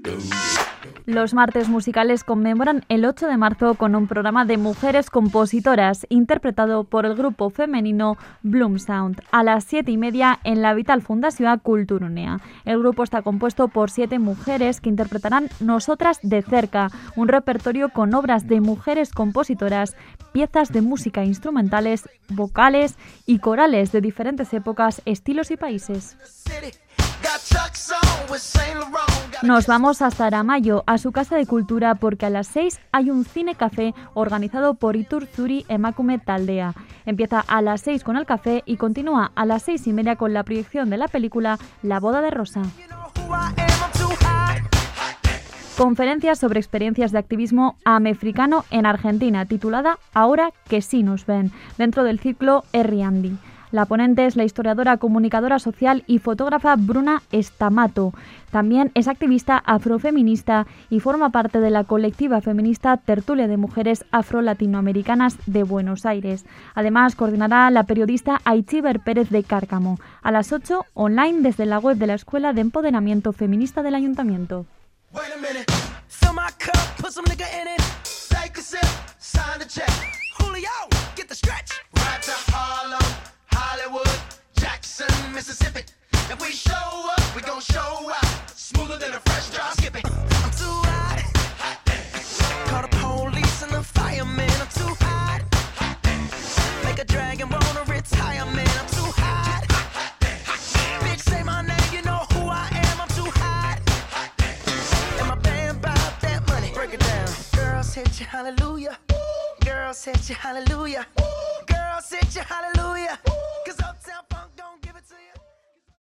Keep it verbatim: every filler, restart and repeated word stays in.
Los martes musicales conmemoran el ocho de marzo con un programa de mujeres compositoras interpretado por el grupo femenino Bloom Sound a las siete y media en la Vital Fundazioa Kulturgunea. El grupo está compuesto por siete mujeres que interpretarán Nosotras de cerca, un repertorio con obras de mujeres compositoras, piezas de música instrumentales, vocales y corales de diferentes épocas, estilos y países. Nos vamos hasta Aramayo, a su casa de cultura, porque a las seis hay un cine-café organizado por Iturzuri Emakume Taldea. Empieza a las seis con el café y continúa a las seis y media con la proyección de la película La boda de Rosa. Conferencia sobre experiencias de activismo amefricano en Argentina, titulada Ahora que sí nos ven, dentro del ciclo Herri Handi. La ponente es la historiadora, comunicadora social y fotógrafa Bruna Stamato. También es activista afrofeminista y forma parte de la colectiva feminista Tertulia de Mujeres Afro-Latinoamericanas de Buenos Aires. Además, coordinará la periodista Aitziber Pérez de Cárcamo. A las ocho, online desde la web de la Escuela de Empoderamiento Feminista del Ayuntamiento. Hollywood, Jackson, Mississippi. If we show up, we gon' show out. Smoother than a fresh drop. Skip it. I'm too hot. Hot damn. Call the police and the fireman. I'm too hot. Hot damn. Make a dragon wanna retire, man. I'm too hot. Hot damn. Bitch, say my name, you know who I am. I'm too hot. Hot damn. And my band bout that money. Break it down. Girls hit you, hallelujah. Girls hit you, hallelujah. Girls hit you, hallelujah. 'Cause uptown